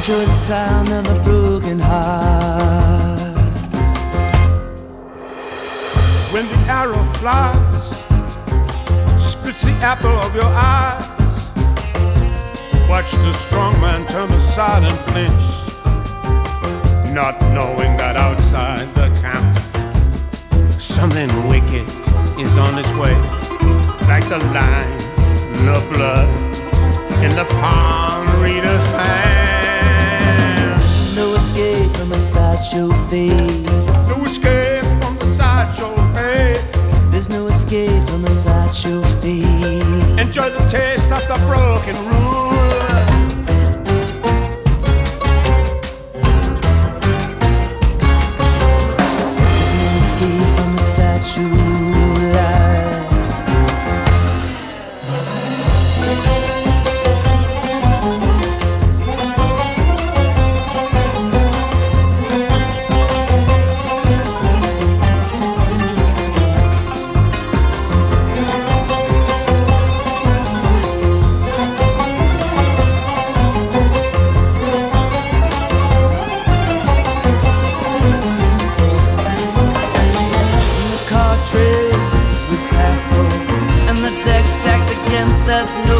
enjoy the sound of a broken heart. When the arrow flies, spits the apple of your eyes. Watch the strong man turn aside and flinch, not knowing that outside the camp something wicked is on its way, like the line of blood in the palm reader's hand. No escape from a sideshow fate. No escape from the sideshow fate. There's no escape from a sideshow fate. Enjoy the taste of the broken rule. There's no escape from a sideshow life. With passports and the deck stacked against us, no